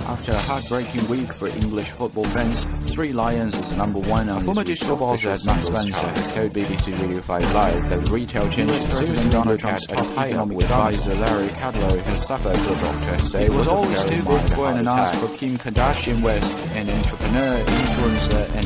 After a heartbreaking week for English football fans, Three Lions is number one on former digital official Max Spencer has told BBC Radio 5 Live that the retail chain President Donald Trump's top economic advisor Larry Kudlow has suffered, the doctor said. It was always too big for an ask for Kim Kardashian West, an entrepreneur, influencer, and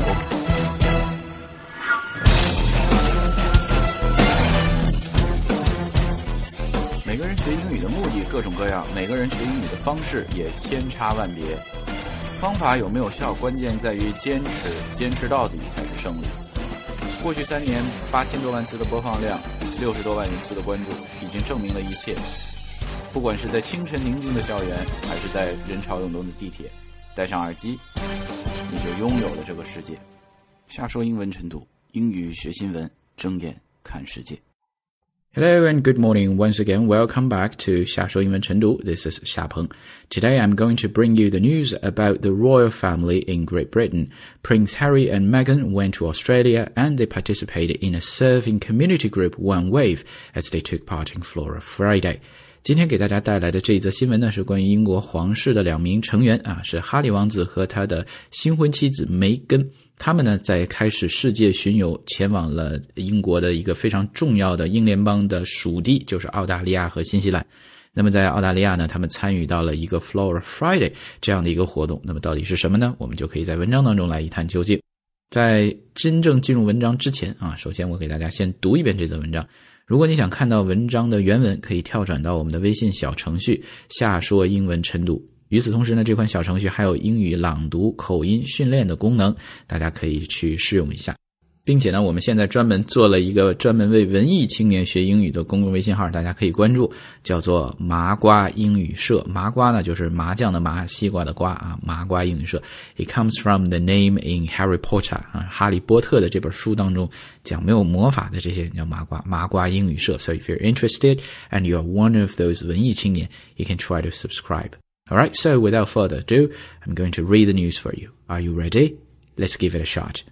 每个人学英语的目的各种各样，每个人学英语的方式也千差万别。方法有没有效，关键在于坚持，坚持到底才是胜利。过去3年，8000多万次的播放量，60多万人次的关注，已经证明了一切。不管是在清晨宁静的校园，还是在人潮涌动的地铁，戴上耳机，你就拥有了这个世界。瞎说英文晨读，英语学新闻，睁眼看世界。Hello and good morning once again. Welcome back to 瞎说英文晨读. This is 夏鹏. Today I'm going to bring you the news about the royal family in Great Britain. Prince Harry and Meghan went to Australia and they participated in a surfing community group One Wave as they took part in Flora Friday. 今天给大家带来的这一则新闻呢，是关于英国皇室的2名成员啊，是哈利王子和他的新婚妻子梅根。他们呢，在开始世界巡游，前往了英国的一个非常重要的英联邦的属地，就是澳大利亚和新西兰。那么在澳大利亚呢，他们参与到了一个 Flora Friday 这样的一个活动。那么到底是什么呢？我们就可以在文章当中来一探究竟。在真正进入文章之前啊，首先我给大家先读一遍这则文章。如果你想看到文章的原文，可以跳转到我们的微信小程序瞎说英文晨读。与此同时呢，这款小程序还有英语朗读口音训练的功能，大家可以去试用一下。并且呢，我们现在专门做了一个专门为文艺青年学英语的公众微信号，大家可以关注，叫做麻瓜英语社。麻瓜呢就是麻将的麻，西瓜的瓜啊，麻瓜英语社。It comes from the name in Harry Potter 啊，哈利波特的这本书当中讲没有魔法的这些人叫麻瓜，麻瓜英语社。So if you're interested and you're one of those 文艺青年 you can try to subscribe.Alright, so without further ado, I'm going to read the news for you. Are you ready? Let's give it a shot.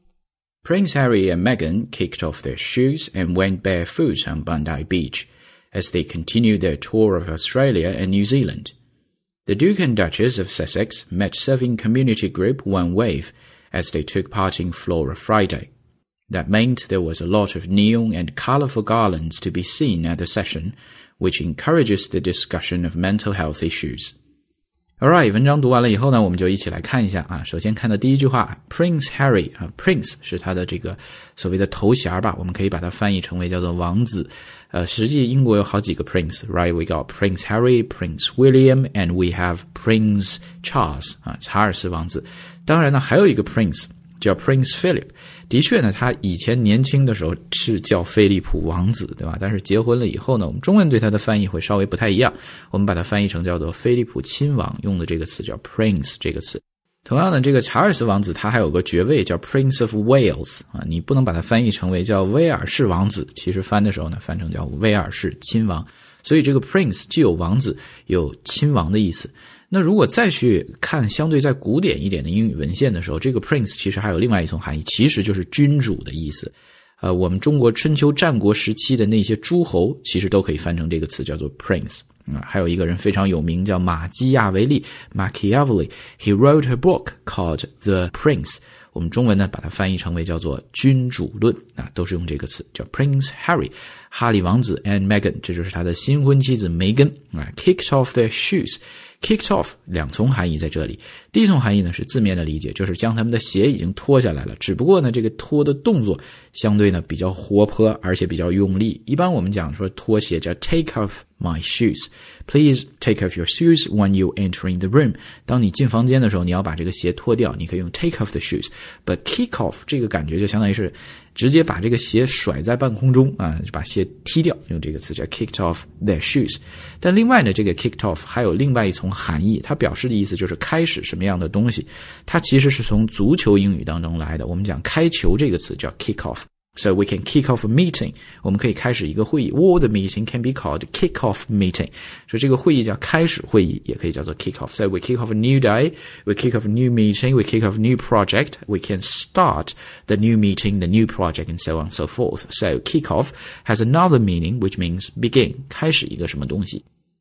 Prince Harry and Meghan kicked off their shoes and went barefoot on Bondi Beach as they continued their tour of Australia and New Zealand. The Duke and Duchess of Sussex met surfing community group One Wave as they took part in Flora Friday. That meant there was a lot of neon and colourful garlands to be seen at the session, which encourages the discussion of mental health issues.Alright, 文章读完了以后呢，我们就一起来看一下啊。首先看到第一句话 Prince Harry 啊 Prince 是他的这个所谓的头衔吧，我们可以把它翻译成为叫做王子。实际英国有好几个 Prince, right? We got Prince Harry, Prince William, and we have Prince Charles 啊，查尔斯王子。当然呢，还有一个 Prince 叫 Prince Philip。的确呢，他以前年轻的时候是叫菲利普王子，对吧？但是结婚了以后呢，我们中文对他的翻译会稍微不太一样，我们把它翻译成叫做菲利普亲王，用的这个词叫 Prince 这个词。同样的，这个查尔斯王子他还有个爵位叫 Prince of Wales 啊，你不能把它翻译成为叫威尔士王子，其实翻的时候呢，翻成叫威尔士亲王。所以这个 Prince 既有王子，有亲王的意思。那如果再去看相对再古典一点的英语文献的时候，这个 prince 其实还有另外一层含义，其实就是君主的意思。我们中国春秋战国时期的那些诸侯其实都可以翻成这个词叫做 prince。还有一个人非常有名叫马基亚维利 Machiavelli, he wrote a book called The Prince， 我们中文呢把它翻译成为叫做君主论啊，都是用这个词叫 Prince Harry 哈利王子 and Meghan， 这就是他的新婚妻子梅根啊 kicked off their shoes。Kicked off 两重含义在这里，第一重含义呢是字面的理解，就是将他们的鞋已经脱下来了，只不过呢这个脱的动作相对呢比较活泼，而且比较用力。一般我们讲说脱鞋叫 take off my shoes. Please take off your shoes when you enter in the room. 当你进房间的时候，你要把这个鞋脱掉，你可以用 take off the shoes. But kick off 这个感觉就相当于是直接把这个鞋甩在半空中啊，把鞋踢掉，用这个词叫 kicked off their shoes。但另外呢，这个 kicked off 还有另外一层含义，它表示的意思就是开始什么样的东西，它其实是从足球英语当中来的。我们讲开球这个词叫 kick off。So we can kick off a meeting. 我们可以开始一个会议。Or the meeting can be called kick off meeting. 所以这个会议叫开始会议，也可以叫做 kick off. So we kick off a new day, we kick off a new meeting, we kick off a new project, we can start the new meeting, the new project, and so on and so forth. So kick off has another meaning, which means begin. 开始一个什么东西。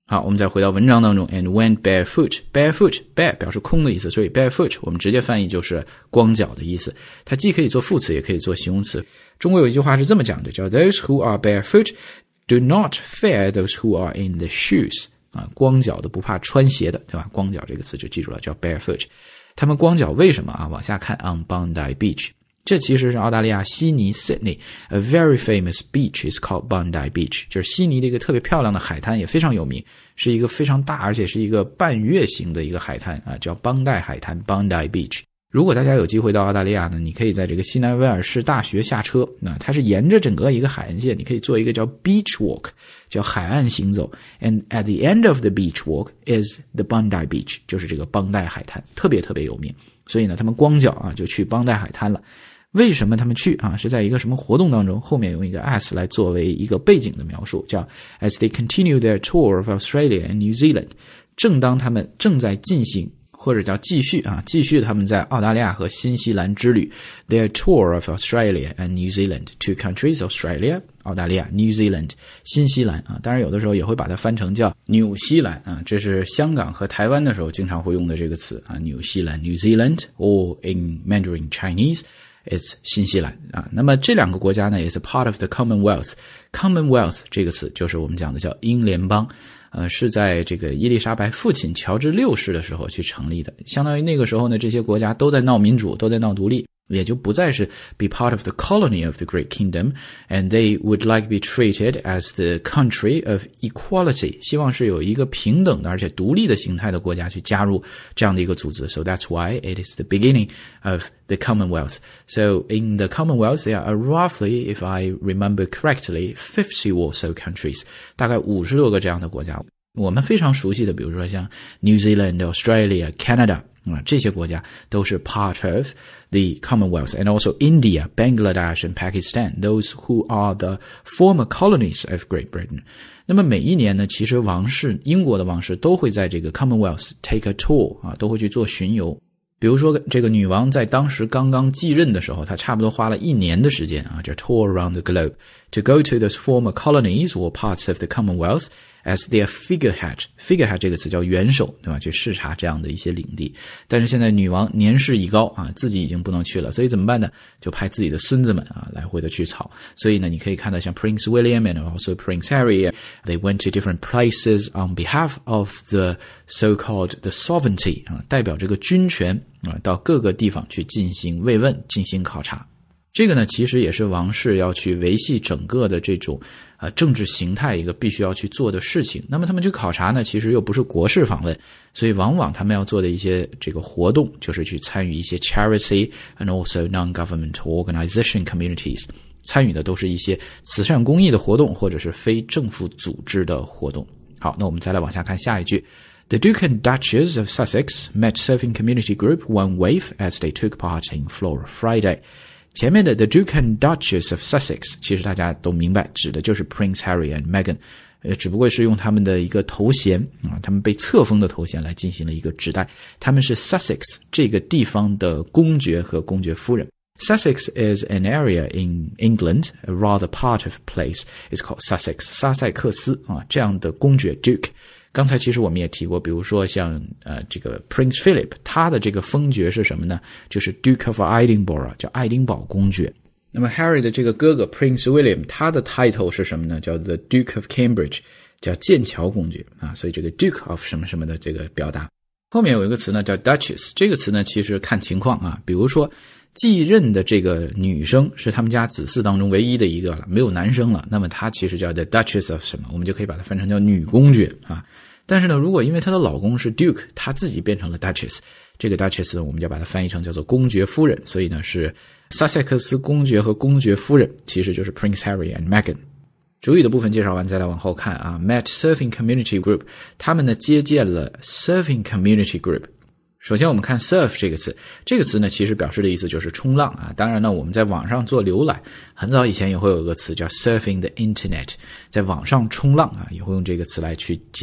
好，我们再回到文章当中 and went barefoot. Barefoot, bare 表示空的意思，所以 barefoot 我们直接翻译就是光脚的意思。它既可以做副词也可以做形容词。中国有一句话是这么讲的，叫 those who are barefoot do not fear those who are in the shoes. 光脚的不怕穿鞋的，对吧？光脚这个词就记住了，叫 barefoot. 他们光脚为什么啊？往下看 on Bondi Beach. 这其实是澳大利亚悉尼 Sydney a very famous beach is called Bondi Beach， 就是悉尼的一个特别漂亮的海滩，也非常有名，是一个非常大而且是一个半月形的一个海滩啊，叫邦代海滩 Bondi Beach。如果大家有机会到澳大利亚呢，你可以在这个西南威尔士大学下车，那它是沿着整个一个海岸线，你可以做一个叫 beach walk， 叫海岸行走 and at the end of the beach walk is the Bondi Beach， 就是这个邦代海滩，特别特别有名。所以呢他们光脚啊就去邦代海滩了。为什么他们去啊？是在一个什么活动当中？后面用一个 as 来作为一个背景的描述，叫 as they continue their tour of Australia and New Zealand。 正当他们正在进行或者叫继续他们在澳大利亚和新西兰之旅 their tour of Australia and New Zealand, two countries, Australia 澳大利亚 New Zealand 新西兰当然有的时候也会把它翻成叫纽西兰这是香港和台湾的时候经常会用的这个词纽西兰 New Zealand or in Mandarin Chinese it's 新西兰那么这两个国家呢也是 part of the Commonwealth. Commonwealth 这个词就是我们讲的叫英联邦是在这个伊丽莎白父亲乔治六世的时候去成立的，相当于那个时候呢这些国家都在闹民主，都在闹独立，也就不再是 be part of the colony of the Great Kingdom and they would like be treated as the country of equality， 希望是有一个平等的而且独立的形态的国家去加入这样的一个组织 So that's why it is the beginning of the Commonwealth. So in the Commonwealth there are roughly, if I remember correctly, 50 or so countries, 大概50多个这样的国家。我们非常熟悉的比如说像 New Zealand, Australia, Canada这些国家都是 part of the Commonwealth and also India, Bangladesh and Pakistan, those who are the former colonies of Great Britain. 那么每一年呢其实王室英国的王室都会在这个 Commonwealth take a tour 都会去做巡游。比如说这个女王在当时刚刚继任的时候，她差不多花了1年的时间叫 tour around the globe to go to those former colonies or parts of the Commonwealth as their figurehead. Figurehead 这个词叫元首，对吧？去视察这样的一些领地。但是现在女王年事已高自己已经不能去了，所以怎么办呢？就派自己的孙子们来回的去草。所以呢你可以看到像 Prince William and also Prince Harry, they went to different places on behalf of the so-called the sovereignty 代表这个军权到各个地方去进行慰问，进行考察。这个呢其实也是王室要去维系整个的这种政治形态一个必须要去做的事情。那么他们去考察呢其实又不是国事访问，所以往往他们要做的一些这个活动就是去参与一些 charity and also non-government organization communities， 参与的都是一些慈善公益的活动或者是非政府组织的活动。好，那我们再来往下看下一句。The Duke and Duchess of Sussex met surfing community group One Wave as they took part in Flora Friday. 前面的 The Duke and Duchess of Sussex 其实大家都明白指的就是 Prince Harry and Meghan， 只不过是用他们的一个头衔他们被册封的头衔来进行了一个指代，他们是 Sussex 这个地方的公爵和公爵夫人。Sussex is an area in England, a rather part of place is called Sussex, 萨塞克斯这样的公爵 Duke。刚才其实我们也提过，比如说像这个 Prince Philip， 他的这个封爵是什么呢？就是 Duke of Edinburgh， 叫爱丁堡公爵。那么 Harry 的这个哥哥 Prince William， 他的 title 是什么呢？叫 The Duke of Cambridge， 叫剑桥公爵所以这个 Duke of 什么什么的这个表达。后面有一个词呢叫 Duchess， 这个词呢其实看情况比如说继任的这个女生是他们家子嗣当中唯一的一个了，没有男生了，那么她其实叫 The Duchess of 什么，我们就可以把它翻成叫女公爵但是呢如果因为她的老公是 Duke， 她自己变成了 Duchess， 这个 Duchess 我们就把它翻译成叫做公爵夫人，所以呢是萨塞克斯公爵和公爵夫人，其实就是 Prince Harry and Meghan。 主语的部分介绍完再来往后看Met surfing community group， 他们呢接见了 surfing community group。首先我们看 surf 这个词，这个词呢其实表示的意思就是冲浪当然呢我们在网上做浏览，很早以前也会有一个词叫 surfing the internet， 在网上冲浪也会用这个词来去讲。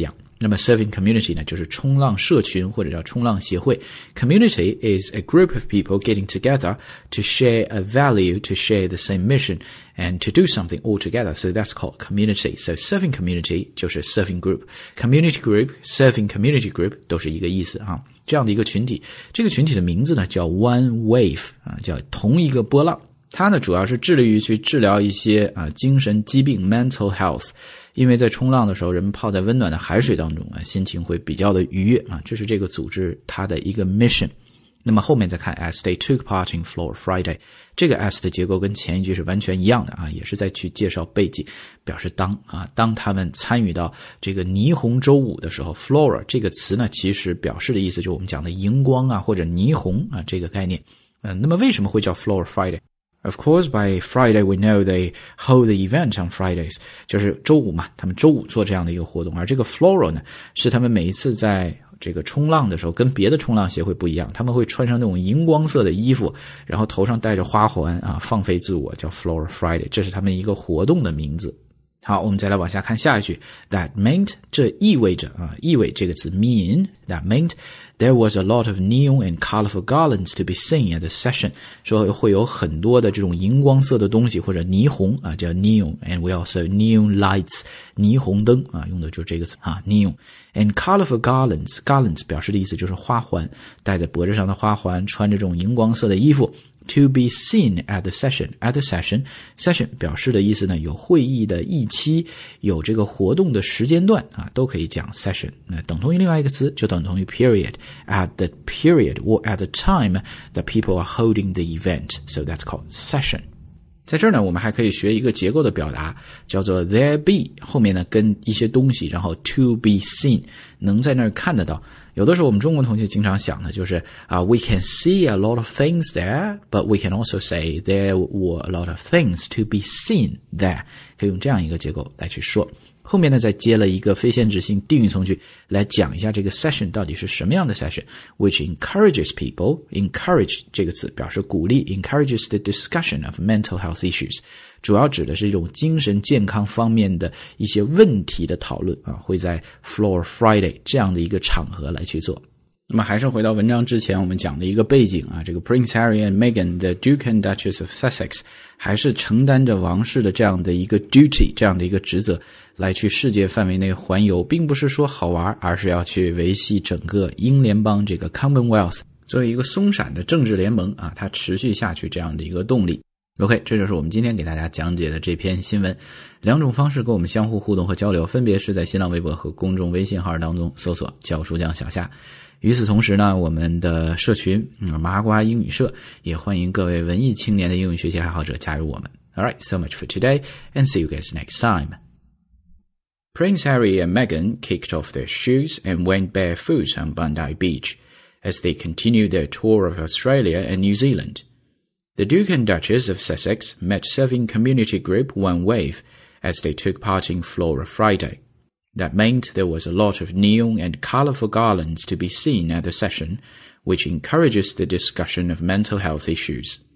那么 surfing community 呢，就是冲浪社群或者叫冲浪协会。Community is a group of people getting together to share a value, to share the same mission, and to do something all together. So that's called community. So surfing community 就是 surfing group. Community group, surfing community group 都是一个意思啊。这样的一个群体，这个群体的名字呢叫 One Wave 啊，叫同一个波浪。它呢主要是致力于去治疗一些精神疾病 mental health。因为在冲浪的时候，人们泡在温暖的海水当中心情会比较的愉悦啊，这是这个组织它的一个 mission。那么后面再看 as they took part in Flora Friday， 这个 as 的结构跟前一句是完全一样的啊，也是在去介绍背景，表示当他们参与到这个霓虹周舞的时候 ，Flora 这个词呢，其实表示的意思就是我们讲的荧光啊或者霓虹啊这个概念。那么为什么会叫 Flora Friday？Of course, by Friday, we know they hold the event on Fridays. 就是周五嘛，他们周五做这样的一个活动。而这个 Flora 呢，是他们每一次在这个冲浪的时候，跟别的冲浪协会不一样，他们会穿上那种荧光色的衣服，然后头上戴着花环啊，放飞自我，叫 Flora Friday。这是他们一个活动的名字。好，我们再来往下看下一句 That meant 这意味着意味这个词 mean That meant there was a lot of neon and colorful garlands to be seen at the session 说会有很多的这种荧光色的东西或者霓虹叫 neon and we also neon lights 霓虹灯用的就是这个词neon and colorful garlands 表示的意思就是花环戴在脖子上的花环穿着这种荧光色的衣服To be seen at the session 表示的意思呢，有会议的议期，有这个活动的时间段都可以讲 session。那等同于另外一个词，就等同于 period. At the period or at the time that people are holding the event. So that's called session. 在这儿呢，我们还可以学一个结构的表达，叫做 there be 后面呢跟一些东西，然后 to be seen 能在那儿看得到。有的时候我们中国同学经常想的就是we can see a lot of things there, but we can also say there were a lot of things to be seen there. 可以用这样一个结构来去说。后面呢再接了一个非限制性定语从句来讲一下这个 session 到底是什么样的 session, which encourages people, encourage 这个词表示鼓励 encourages the discussion of mental health issues. 主要指的是一种精神健康方面的一些问题的讨论会在 Flora Friday 这样的一个场合来去做。那么还是回到文章之前我们讲的一个背景这个 Prince Harry and Meghan, the Duke and Duchess of Sussex 还是承担着王室的这样的一个 duty, 这样的一个职责来去世界范围内环游，并不是说好玩，而是要去维系整个英联邦这个 Commonwealth 作为一个松散的政治联盟它持续下去这样的一个动力。OK， 这就是我们今天给大家讲解的这篇新闻。两种方式跟我们相互互动和交流，分别是在新浪微博和公众微信号当中搜索教书匠小夏。与此同时呢，我们的社群麻瓜英语社也欢迎各位文艺青年的英语学习爱好者加入我们。Alright, so much for today and see you guys next time. Prince Harry and Meghan kicked off their shoes and went barefoot on Bondi Beach as they continued their tour of Australia and New Zealand.The Duke and Duchess of Sussex met surfing community group One Wave as they took part in Flora Friday. That meant there was a lot of neon and colorful garlands to be seen at the session, which encourages the discussion of mental health issues.